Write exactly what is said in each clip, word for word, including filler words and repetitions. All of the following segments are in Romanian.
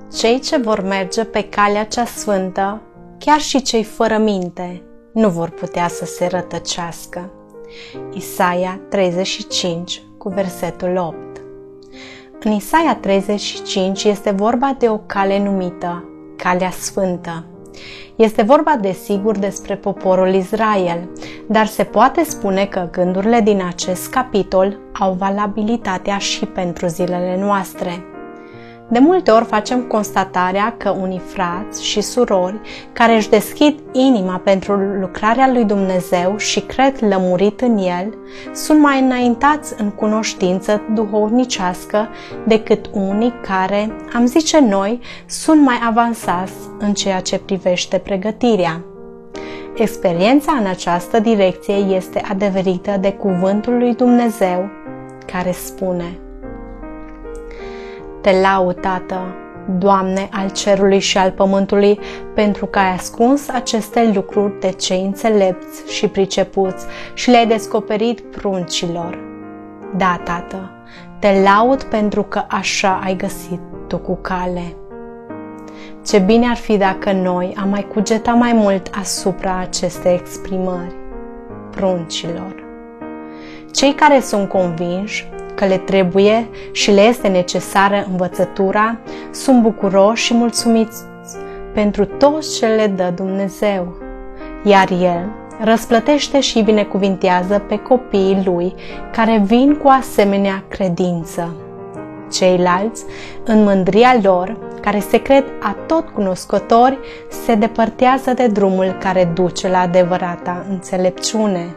Cei ce vor merge pe calea cea sfântă, chiar și cei fără minte, nu vor putea să se rătăcească. Isaia treizeci și cinci, cu versetul opt. În Isaia treizeci și cinci este vorba de o cale numită Calea Sfântă. Este vorba desigur despre poporul Israel, dar se poate spune că gândurile din acest capitol au valabilitatea și pentru zilele noastre. De multe ori facem constatarea că unii frați și surori care își deschid inima pentru lucrarea lui Dumnezeu și cred lămurit în El, sunt mai înaintați în cunoștință duhovnicească decât unii care, am zice noi, sunt mai avansați în ceea ce privește pregătirea. Experiența în această direcție este adeverită de cuvântul lui Dumnezeu, care spune: Te laud, Tată, Doamne, al cerului și al pământului, pentru că ai ascuns aceste lucruri de cei înțelepți și pricepuți și le-ai descoperit pruncilor. Da, Tată, te laud pentru că așa ai găsit tu cu cale. Ce bine ar fi dacă noi am mai cugeta mai mult asupra acestei exprimări, pruncilor. Cei care sunt convinși că le trebuie și le este necesară învățătura, sunt bucuroși și mulțumiți pentru tot ce le dă Dumnezeu, iar El răsplătește și binecuvintează pe copiii Lui care vin cu asemenea credință. Ceilalți, în mândria lor, care se cred atotcunoscători, se depărtează de drumul care duce la adevărata înțelepciune.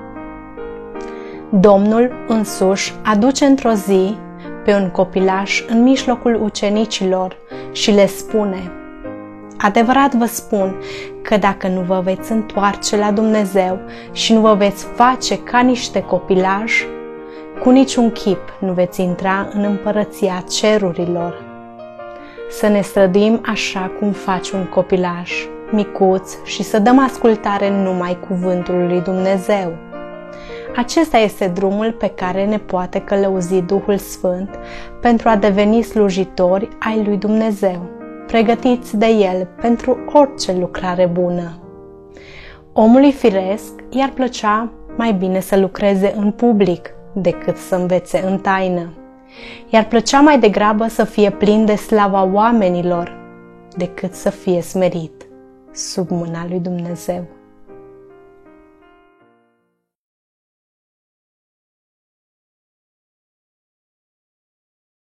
Domnul însuși aduce într-o zi pe un copilaș în mijlocul ucenicilor și le spune: Adevărat vă spun că dacă nu vă veți întoarce la Dumnezeu și nu vă veți face ca niște copilași, cu niciun chip nu veți intra în împărăția cerurilor. Să ne străduim așa cum face un copilaș, micuț, și să dăm ascultare numai cuvântului lui Dumnezeu. Acesta este drumul pe care ne poate călăuzi Duhul Sfânt pentru a deveni slujitori ai lui Dumnezeu, pregătiți de El pentru orice lucrare bună. Omului firesc i-ar plăcea mai bine să lucreze în public decât să învețe în taină. I-ar plăcea mai degrabă să fie plin de slava oamenilor decât să fie smerit sub mâna lui Dumnezeu.